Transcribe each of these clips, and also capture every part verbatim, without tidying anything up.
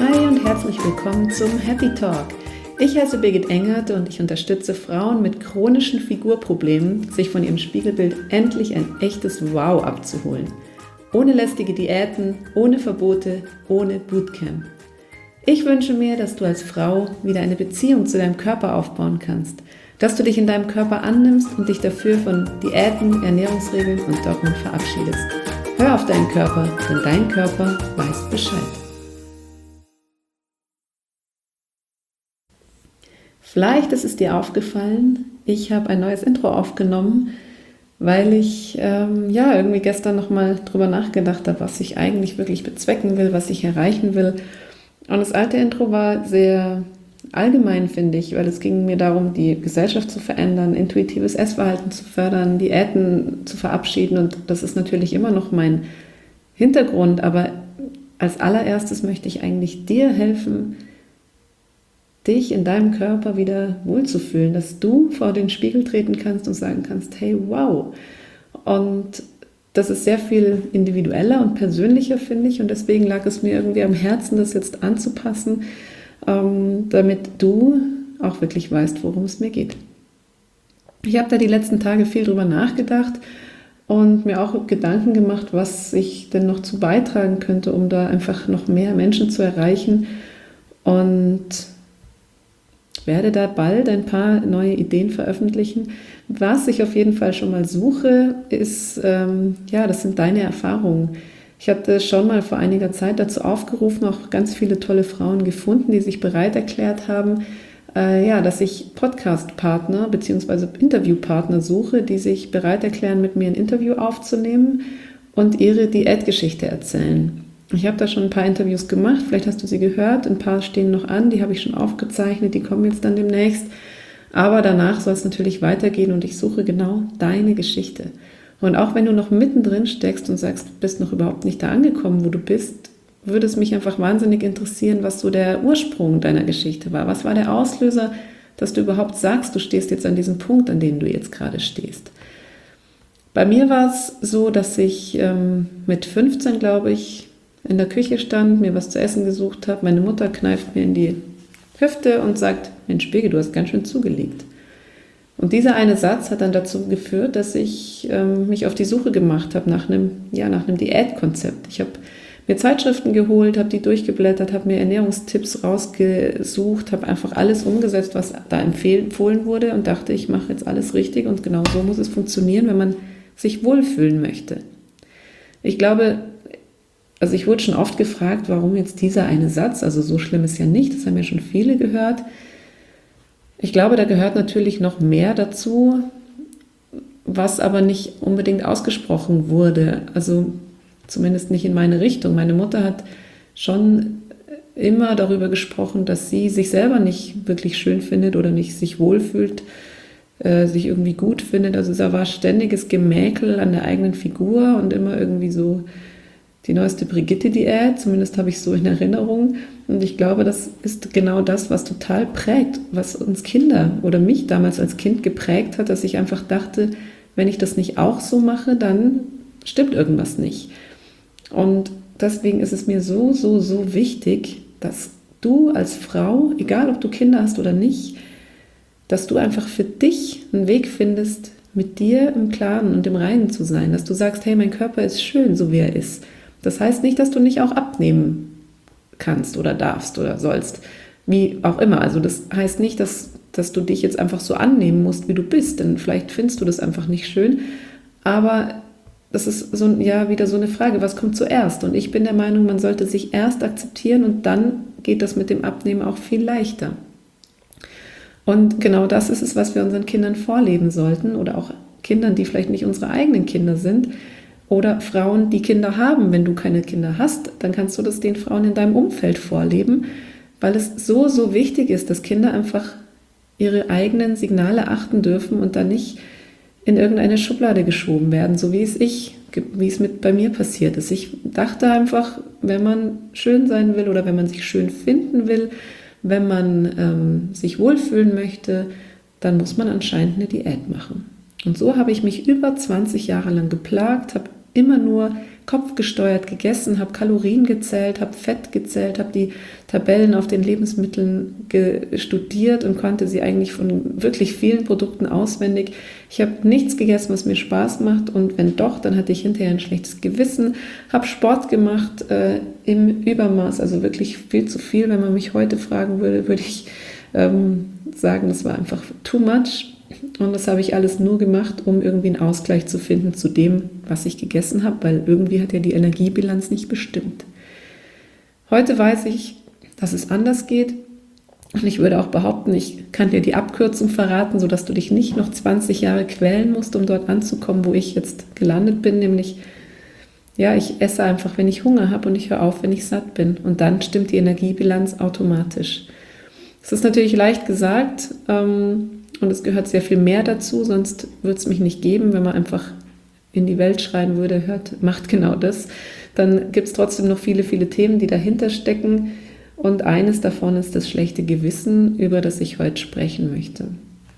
Hi und herzlich willkommen zum Happy Talk. Ich heiße Birgit Engert und ich unterstütze Frauen mit chronischen Figurproblemen, sich von ihrem Spiegelbild endlich ein echtes Wow abzuholen. Ohne lästige Diäten, ohne Verbote, ohne Bootcamp. Ich wünsche mir, dass du als Frau wieder eine Beziehung zu deinem Körper aufbauen kannst, dass du dich in deinem Körper annimmst und dich dafür von Diäten, Ernährungsregeln und Dogmen verabschiedest. Hör auf deinen Körper, denn dein Körper weiß Bescheid. Vielleicht ist es dir aufgefallen, ich habe ein neues Intro aufgenommen, weil ich ähm, ja irgendwie gestern nochmal drüber nachgedacht habe, was ich eigentlich wirklich bezwecken will, was ich erreichen will. Und das alte Intro war sehr allgemein, finde ich, weil es ging mir darum, die Gesellschaft zu verändern, intuitives Essverhalten zu fördern, Diäten zu verabschieden. Und das ist natürlich immer noch mein Hintergrund. Aber als allererstes möchte ich eigentlich dir helfen, dich in deinem Körper wieder wohlzufühlen, dass du vor den Spiegel treten kannst und sagen kannst, hey, wow. Und das ist sehr viel individueller und persönlicher, finde ich. Und deswegen lag es mir irgendwie am Herzen, das jetzt anzupassen, ähm, damit du auch wirklich weißt, worum es mir geht. Ich habe da die letzten Tage viel drüber nachgedacht und mir auch Gedanken gemacht, was ich denn noch zu beitragen könnte, um da einfach noch mehr Menschen zu erreichen. Und werde da bald ein paar neue Ideen veröffentlichen. Was ich auf jeden Fall schon mal suche, ist, ähm, ja, das sind deine Erfahrungen. Ich hatte schon mal vor einiger Zeit dazu aufgerufen, auch ganz viele tolle Frauen gefunden, die sich bereit erklärt haben, äh, ja, dass ich Podcast-Partner bzw. Interviewpartner suche, die sich bereit erklären, mit mir ein Interview aufzunehmen und ihre Diätgeschichte erzählen. Ich habe da schon ein paar Interviews gemacht, vielleicht hast du sie gehört, ein paar stehen noch an, die habe ich schon aufgezeichnet, die kommen jetzt dann demnächst. Aber danach soll es natürlich weitergehen und ich suche genau deine Geschichte. Und auch wenn du noch mittendrin steckst und sagst, du bist noch überhaupt nicht da angekommen, wo du bist, würde es mich einfach wahnsinnig interessieren, was so der Ursprung deiner Geschichte war. Was war der Auslöser, dass du überhaupt sagst, du stehst jetzt an diesem Punkt, an dem du jetzt gerade stehst. Bei mir war es so, dass ich ähm, mit fünfzehn, glaube ich, in der Küche stand, mir was zu essen gesucht habe. Meine Mutter kneift mir in die Hüfte und sagt, Mensch, Birgit, du hast ganz schön zugelegt. Und dieser eine Satz hat dann dazu geführt, dass ich ähm, mich auf die Suche gemacht habe nach einem, ja, nach einem Diätkonzept. Ich habe mir Zeitschriften geholt, habe die durchgeblättert, habe mir Ernährungstipps rausgesucht, habe einfach alles umgesetzt, was da empfohlen wurde und dachte, ich mache jetzt alles richtig und genau so muss es funktionieren, wenn man sich wohlfühlen möchte. Ich glaube, Also ich wurde schon oft gefragt, warum jetzt dieser eine Satz, also so schlimm ist ja nicht, das haben ja schon viele gehört. Ich glaube, da gehört natürlich noch mehr dazu, was aber nicht unbedingt ausgesprochen wurde, also zumindest nicht in meine Richtung. Meine Mutter hat schon immer darüber gesprochen, dass sie sich selber nicht wirklich schön findet oder nicht sich wohlfühlt, äh, sich irgendwie gut findet. Also da war ständiges Gemäkel an der eigenen Figur und immer irgendwie so die neueste Brigitte-Diät, zumindest habe ich so in Erinnerung. Und ich glaube, das ist genau das, was total prägt, was uns Kinder oder mich damals als Kind geprägt hat, dass ich einfach dachte, wenn ich das nicht auch so mache, dann stimmt irgendwas nicht. Und deswegen ist es mir so, so, so wichtig, dass du als Frau, egal ob du Kinder hast oder nicht, dass du einfach für dich einen Weg findest, mit dir im Klaren und im Reinen zu sein, dass du sagst, hey, mein Körper ist schön, so wie er ist. Das heißt nicht, dass du nicht auch abnehmen kannst oder darfst oder sollst, wie auch immer. Also das heißt nicht, dass, dass du dich jetzt einfach so annehmen musst, wie du bist, denn vielleicht findest du das einfach nicht schön. Aber das ist so, ja, wieder so eine Frage, was kommt zuerst? Und ich bin der Meinung, man sollte sich erst akzeptieren und dann geht das mit dem Abnehmen auch viel leichter. Und genau das ist es, was wir unseren Kindern vorleben sollten oder auch Kindern, die vielleicht nicht unsere eigenen Kinder sind, oder Frauen, die Kinder haben. Wenn du keine Kinder hast, dann kannst du das den Frauen in deinem Umfeld vorleben, weil es so, so wichtig ist, dass Kinder einfach ihre eigenen Signale achten dürfen und dann nicht in irgendeine Schublade geschoben werden, so wie es ich, wie es mit bei mir passiert ist. Ich dachte einfach, wenn man schön sein will oder wenn man sich schön finden will, wenn man ähm, sich wohlfühlen möchte, dann muss man anscheinend eine Diät machen. Und so habe ich mich über zwanzig Jahre lang geplagt, habe immer nur kopfgesteuert gegessen, habe Kalorien gezählt, habe Fett gezählt, habe die Tabellen auf den Lebensmitteln studiert und konnte sie eigentlich von wirklich vielen Produkten auswendig. Ich habe nichts gegessen, was mir Spaß macht, und wenn doch, dann hatte ich hinterher ein schlechtes Gewissen, habe Sport gemacht äh, im Übermaß, also wirklich viel zu viel. Wenn man mich heute fragen würde, würde ich ähm, sagen, das war einfach too much. Und das habe ich alles nur gemacht, um irgendwie einen Ausgleich zu finden zu dem, was ich gegessen habe, weil irgendwie hat ja die Energiebilanz nicht bestimmt. Heute weiß ich, dass es anders geht, und ich würde auch behaupten, ich kann dir die Abkürzung verraten, sodass du dich nicht noch zwanzig Jahre quälen musst, um dort anzukommen, wo ich jetzt gelandet bin, nämlich, ja, ich esse einfach, wenn ich Hunger habe, und ich höre auf, wenn ich satt bin, und dann stimmt die Energiebilanz automatisch. Es ist natürlich leicht gesagt, ähm, und es gehört sehr viel mehr dazu, sonst würde es mich nicht geben, wenn man einfach in die Welt schreien würde, hört, macht genau das. Dann gibt es trotzdem noch viele, viele Themen, die dahinter stecken. Und eines davon ist das schlechte Gewissen, über das ich heute sprechen möchte.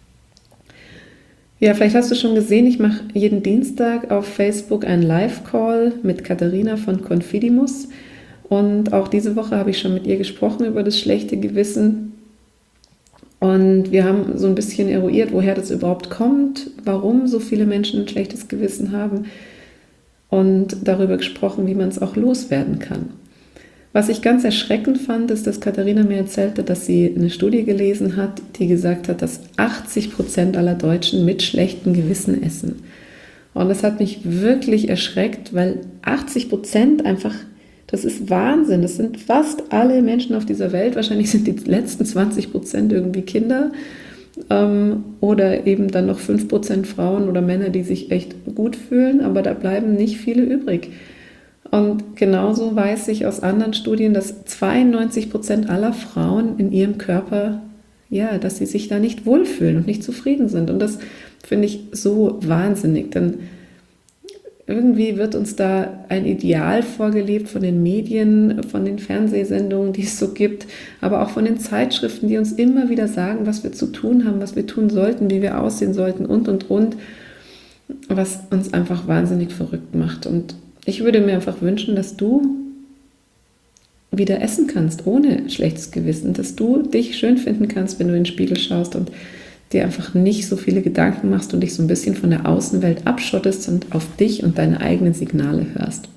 Ja, vielleicht hast du schon gesehen, ich mache jeden Dienstag auf Facebook einen Live-Call mit Katharina von Confidimus. Und auch diese Woche habe ich schon mit ihr gesprochen über das schlechte Gewissen. Und wir haben so ein bisschen eruiert, woher das überhaupt kommt, warum so viele Menschen ein schlechtes Gewissen haben, und darüber gesprochen, wie man es auch loswerden kann. Was ich ganz erschreckend fand, ist, dass Katharina mir erzählte, dass sie eine Studie gelesen hat, die gesagt hat, dass achtzig Prozent aller Deutschen mit schlechtem Gewissen essen. Und das hat mich wirklich erschreckt, weil achtzig Prozent einfach, das ist Wahnsinn. Das sind fast alle Menschen auf dieser Welt. Wahrscheinlich sind die letzten zwanzig Prozent irgendwie Kinder ähm, oder eben dann noch fünf Prozent Frauen oder Männer, die sich echt gut fühlen. Aber da bleiben nicht viele übrig. Und genauso weiß ich aus anderen Studien, dass zweiundneunzig Prozent aller Frauen in ihrem Körper, ja, dass sie sich da nicht wohlfühlen und nicht zufrieden sind. Und das finde ich so wahnsinnig, denn irgendwie wird uns da ein Ideal vorgelebt von den Medien, von den Fernsehsendungen, die es so gibt, aber auch von den Zeitschriften, die uns immer wieder sagen, was wir zu tun haben, was wir tun sollten, wie wir aussehen sollten und, und, und, was uns einfach wahnsinnig verrückt macht. Und ich würde mir einfach wünschen, dass du wieder essen kannst, ohne schlechtes Gewissen, dass du dich schön finden kannst, wenn du in den Spiegel schaust und dir einfach nicht so viele Gedanken machst und dich so ein bisschen von der Außenwelt abschottest und auf dich und deine eigenen Signale hörst.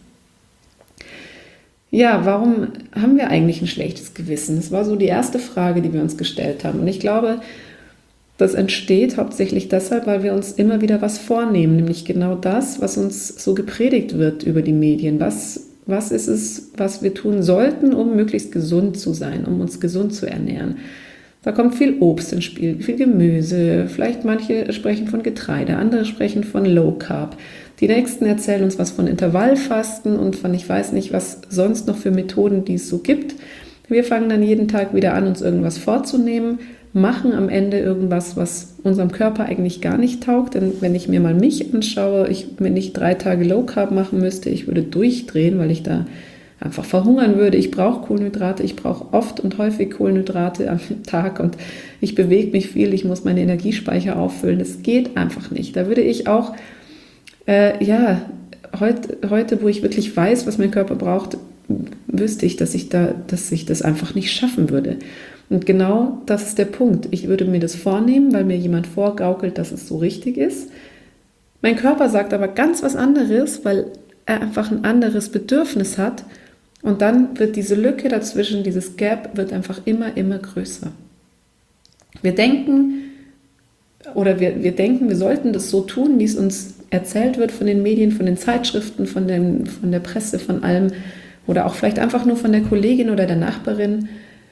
Ja, warum haben wir eigentlich ein schlechtes Gewissen? Das war so die erste Frage, die wir uns gestellt haben. Und ich glaube, das entsteht hauptsächlich deshalb, weil wir uns immer wieder was vornehmen, nämlich genau das, was uns so gepredigt wird über die Medien. Was, was ist es, was wir tun sollten, um möglichst gesund zu sein, um uns gesund zu ernähren? Da kommt viel Obst ins Spiel, viel Gemüse, vielleicht manche sprechen von Getreide, andere sprechen von Low Carb. Die nächsten erzählen uns was von Intervallfasten und von ich weiß nicht, was sonst noch für Methoden, die es so gibt. Wir fangen dann jeden Tag wieder an, uns irgendwas vorzunehmen, machen am Ende irgendwas, was unserem Körper eigentlich gar nicht taugt. Denn wenn ich mir mal mich anschaue, ich, wenn ich drei Tage Low Carb machen müsste, ich würde durchdrehen, weil ich da einfach verhungern würde. Ich brauche Kohlenhydrate, ich brauche oft und häufig Kohlenhydrate am Tag und ich bewege mich viel, ich muss meine Energiespeicher auffüllen. Das geht einfach nicht. Da würde ich auch, äh, ja, heute, heute, wo ich wirklich weiß, was mein Körper braucht, wüsste ich, dass ich, da, dass ich das einfach nicht schaffen würde. Und genau das ist der Punkt. Ich würde mir das vornehmen, weil mir jemand vorgaukelt, dass es so richtig ist. Mein Körper sagt aber ganz was anderes, weil er einfach ein anderes Bedürfnis hat. Und dann wird diese Lücke dazwischen, dieses Gap, wird einfach immer, immer größer. Wir denken, oder wir, wir denken, wir sollten das so tun, wie es uns erzählt wird von den Medien, von den Zeitschriften, von, dem, von der Presse, von allem, oder auch vielleicht einfach nur von der Kollegin oder der Nachbarin.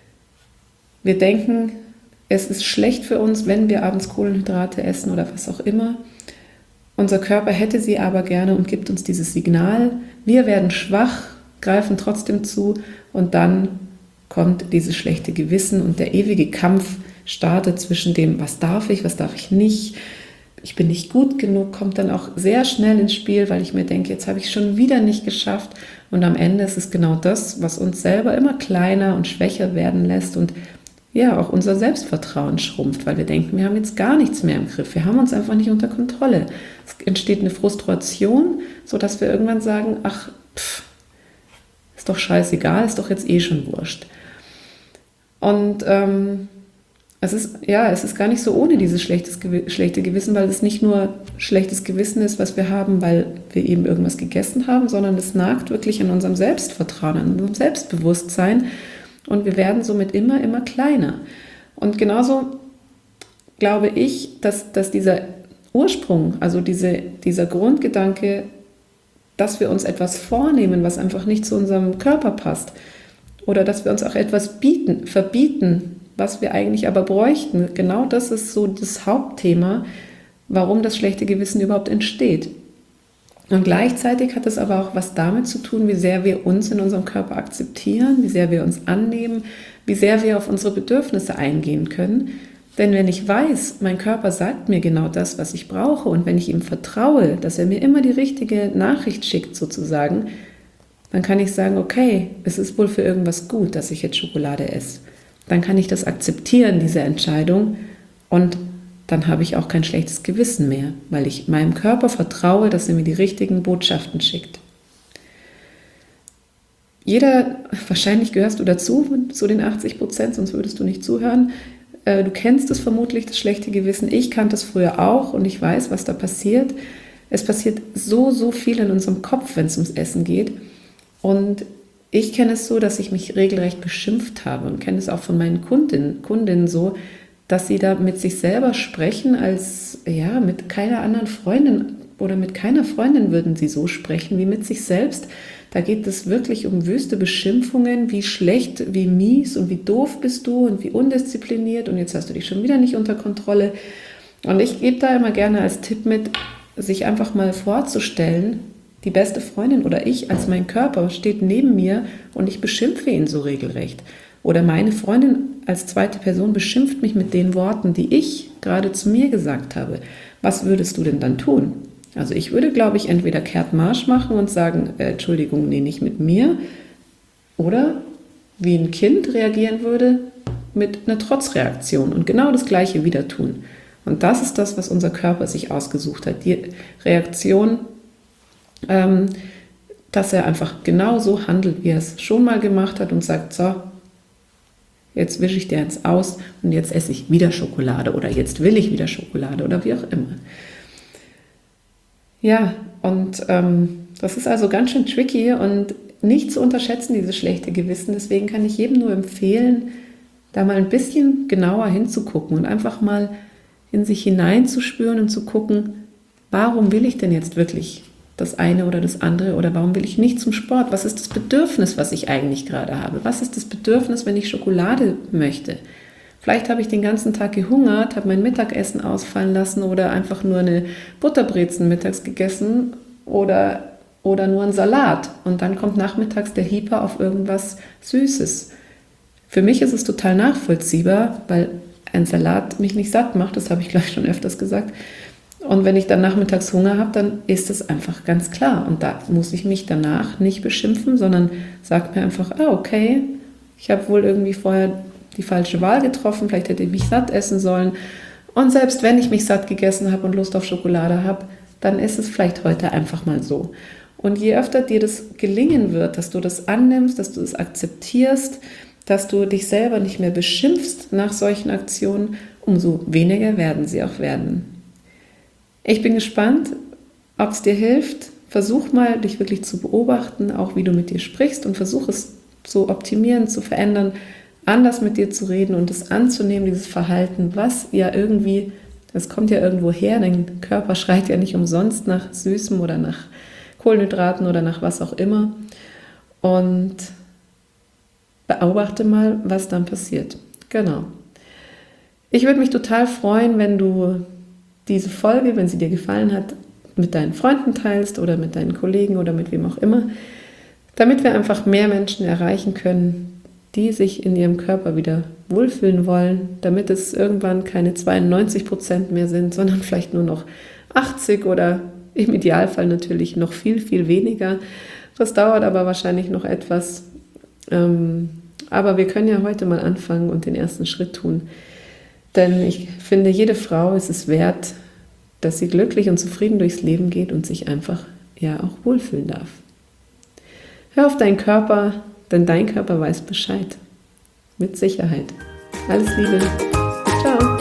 Wir denken, es ist schlecht für uns, wenn wir abends Kohlenhydrate essen oder was auch immer. Unser Körper hätte sie aber gerne und gibt uns dieses Signal. Wir werden schwach, greifen trotzdem zu und dann kommt dieses schlechte Gewissen und der ewige Kampf startet zwischen dem, was darf ich, was darf ich nicht, ich bin nicht gut genug, kommt dann auch sehr schnell ins Spiel, weil ich mir denke, jetzt habe ich es schon wieder nicht geschafft und am Ende ist es genau das, was uns selber immer kleiner und schwächer werden lässt und ja, auch unser Selbstvertrauen schrumpft, weil wir denken, wir haben jetzt gar nichts mehr im Griff, wir haben uns einfach nicht unter Kontrolle. Es entsteht eine Frustration, sodass wir irgendwann sagen, ach, ist doch scheißegal, ist doch jetzt eh schon wurscht. Und ähm, es ist, ja, es ist gar nicht so ohne dieses schlechtes, schlechte Gewissen, weil es nicht nur schlechtes Gewissen ist, was wir haben, weil wir eben irgendwas gegessen haben, sondern es nagt wirklich an unserem Selbstvertrauen, an unserem Selbstbewusstsein und wir werden somit immer, immer kleiner. Und genauso glaube ich, dass, dass dieser Ursprung, also diese, dieser Grundgedanke, dass wir uns etwas vornehmen, was einfach nicht zu unserem Körper passt, oder dass wir uns auch etwas bieten, verbieten, was wir eigentlich aber bräuchten. Genau das ist so das Hauptthema, warum das schlechte Gewissen überhaupt entsteht. Und gleichzeitig hat es aber auch was damit zu tun, wie sehr wir uns in unserem Körper akzeptieren, wie sehr wir uns annehmen, wie sehr wir auf unsere Bedürfnisse eingehen können. Denn wenn ich weiß, mein Körper sagt mir genau das, was ich brauche, und wenn ich ihm vertraue, dass er mir immer die richtige Nachricht schickt sozusagen, dann kann ich sagen, okay, es ist wohl für irgendwas gut, dass ich jetzt Schokolade esse. Dann kann ich das akzeptieren, diese Entscheidung, und dann habe ich auch kein schlechtes Gewissen mehr, weil ich meinem Körper vertraue, dass er mir die richtigen Botschaften schickt. Jeder, wahrscheinlich gehörst du dazu, zu den achtzig Prozent, sonst würdest du nicht zuhören. Du kennst es vermutlich, das schlechte Gewissen. Ich kannte es früher auch und ich weiß, was da passiert. Es passiert so, so viel in unserem Kopf, wenn es ums Essen geht. Und ich kenne es so, dass ich mich regelrecht beschimpft habe und kenne es auch von meinen Kundinnen, Kundinnen so, dass sie da mit sich selber sprechen, als ja, mit keiner anderen Freundin oder mit keiner Freundin würden sie so sprechen wie mit sich selbst. Da geht es wirklich um wüste Beschimpfungen, wie schlecht, wie mies und wie doof bist du und wie undiszipliniert und jetzt hast du dich schon wieder nicht unter Kontrolle. Und ich gebe da immer gerne als Tipp mit, sich einfach mal vorzustellen, die beste Freundin oder ich als mein Körper steht neben mir und ich beschimpfe ihn so regelrecht. Oder meine Freundin als zweite Person beschimpft mich mit den Worten, die ich gerade zu mir gesagt habe. Was würdest du denn dann tun? Also ich würde, glaube ich, entweder kehrt Marsch machen und sagen, äh, Entschuldigung, nee, nicht mit mir. Oder wie ein Kind reagieren würde, mit einer Trotzreaktion und genau das Gleiche wieder tun. Und das ist das, was unser Körper sich ausgesucht hat. Die Reaktion, ähm, dass er einfach genau so handelt, wie er es schon mal gemacht hat und sagt, so, jetzt wische ich dir jetzt aus und jetzt esse ich wieder Schokolade oder jetzt will ich wieder Schokolade oder wie auch immer. Ja, und ähm, das ist also ganz schön tricky und nicht zu unterschätzen, dieses schlechte Gewissen. Deswegen kann ich jedem nur empfehlen, da mal ein bisschen genauer hinzugucken und einfach mal in sich hineinzuspüren und zu gucken, warum will ich denn jetzt wirklich das eine oder das andere oder warum will ich nicht zum Sport? Was ist das Bedürfnis, was ich eigentlich gerade habe? Was ist das Bedürfnis, wenn ich Schokolade möchte? Vielleicht habe ich den ganzen Tag gehungert, habe mein Mittagessen ausfallen lassen oder einfach nur eine Butterbrezen mittags gegessen oder, oder nur einen Salat. Und dann kommt nachmittags der Hieper auf irgendwas Süßes. Für mich ist es total nachvollziehbar, weil ein Salat mich nicht satt macht, das habe ich gleich schon öfters gesagt. Und wenn ich dann nachmittags Hunger habe, dann ist es einfach ganz klar. Und da muss ich mich danach nicht beschimpfen, sondern sage mir einfach, ah, okay, ich habe wohl irgendwie vorher die falsche Wahl getroffen, vielleicht hätte ich mich satt essen sollen. Und selbst wenn ich mich satt gegessen habe und Lust auf Schokolade habe, dann ist es vielleicht heute einfach mal so. Und je öfter dir das gelingen wird, dass du das annimmst, dass du das akzeptierst, dass du dich selber nicht mehr beschimpfst nach solchen Aktionen, umso weniger werden sie auch werden. Ich bin gespannt, ob es dir hilft. Versuch mal, dich wirklich zu beobachten, auch wie du mit dir sprichst und versuch es zu optimieren, zu verändern, anders mit dir zu reden und es anzunehmen, dieses Verhalten, was ja irgendwie, das kommt ja irgendwo her, dein Körper schreit ja nicht umsonst nach Süßem oder nach Kohlenhydraten oder nach was auch immer. Und beobachte mal, was dann passiert. Genau. Ich würde mich total freuen, wenn du diese Folge, wenn sie dir gefallen hat, mit deinen Freunden teilst oder mit deinen Kollegen oder mit wem auch immer, damit wir einfach mehr Menschen erreichen können, die sich in ihrem Körper wieder wohlfühlen wollen, damit es irgendwann keine zweiundneunzig Prozent mehr sind, sondern vielleicht nur noch achtzig oder im Idealfall natürlich noch viel, viel weniger. Das dauert aber wahrscheinlich noch etwas. Aber wir können ja heute mal anfangen und den ersten Schritt tun. Denn ich finde, jede Frau ist es wert, dass sie glücklich und zufrieden durchs Leben geht und sich einfach ja auch wohlfühlen darf. Hör auf deinen Körper, denn dein Körper weiß Bescheid. Mit Sicherheit. Alles Liebe. Ciao.